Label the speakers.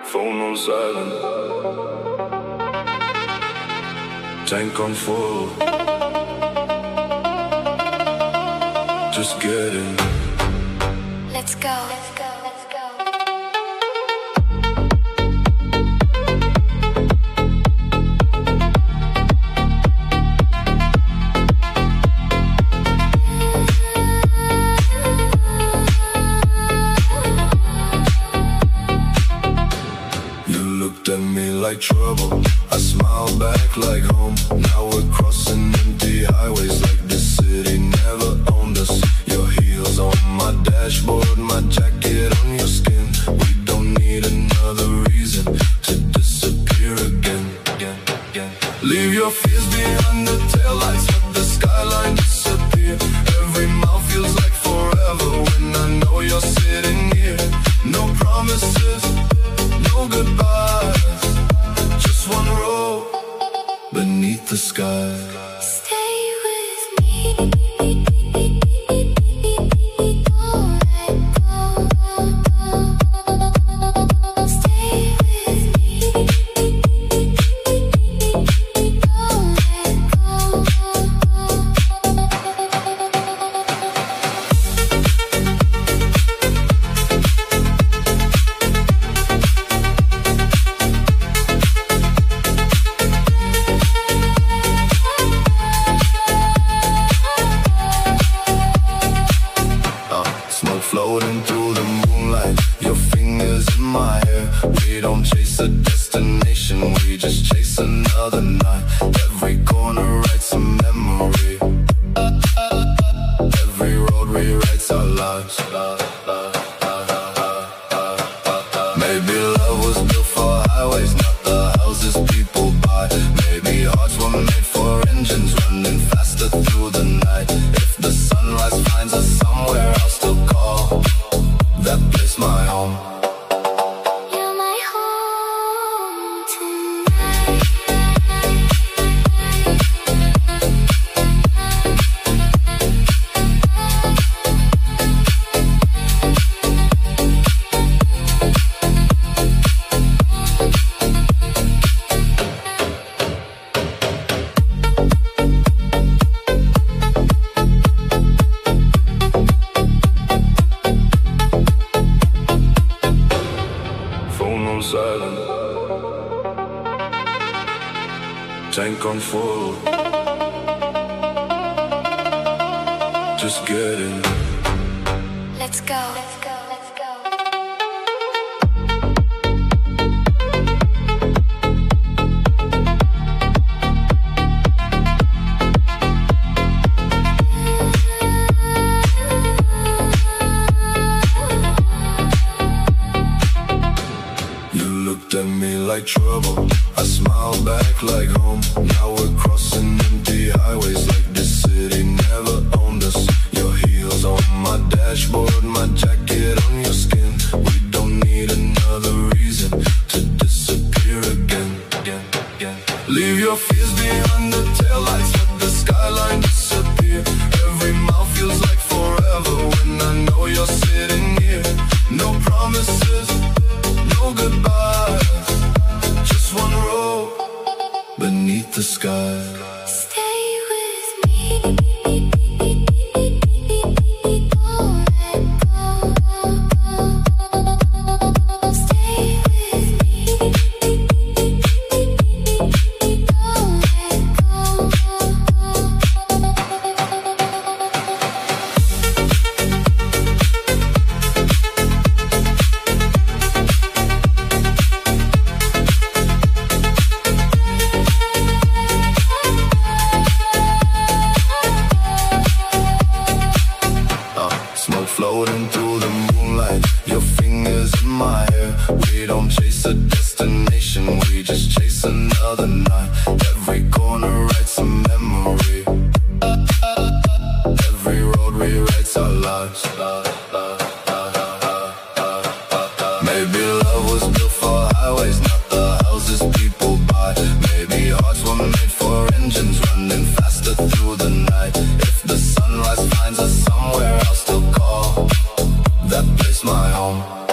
Speaker 1: Phone on silent, tank on full. Just getting.
Speaker 2: Let's go. Let's go. Let's go.
Speaker 1: At me like trouble, I smile back like home. Now we're crossing empty highways like this city never owned us. Your heels on my dashboard, my jacket on your skin. We don't need another reason to disappear again. Leave your fears behind the taillights, let the skyline disappear. Every mile feels like forever when I know you're sitting here. No promises, no goodbyes, just one row beneath the sky.
Speaker 2: Stay with me. Don't let go. Stay with me. Don't let go.
Speaker 1: Floating through the moonlight, your fingers in my hair. We don't chase a destination, we just chase another night. Every corner writes a memory, every road rewrites our lives. Maybe love was built for highways, not the houses people buy. Maybe hearts were made for engines running faster through the night. If the sunrise finds us somewhere, I'll still call that place my home.
Speaker 2: You're my home tonight.
Speaker 1: Silent, tank on full. Just getting.
Speaker 2: Let's go. Let's go. Let's go.
Speaker 1: At me like trouble, I smile back like home. Now we're crossing empty highways like this city never owned us. Your heels on my dashboard, my jacket on your skin. We don't need another reason to disappear again. Leave your fears behind the taillights, let the skyline disappear. Every mile feels like forever when I know you're sitting here. No promises, no goodbye, just one row beneath the sky.
Speaker 2: Stay with me. Don't let go. Stay with me. Don't let go.
Speaker 1: Smoke floating through the moonlight, your fingers in my hair. We don't chase a destination, we just chase another night. Every corner writes a memory, every road rewrites our lives. Maybe love was built for highways, not the houses people buy. Maybe hearts were made for engines running faster through the night. If the sunrise finds us somewhere, I'll still call that place my home.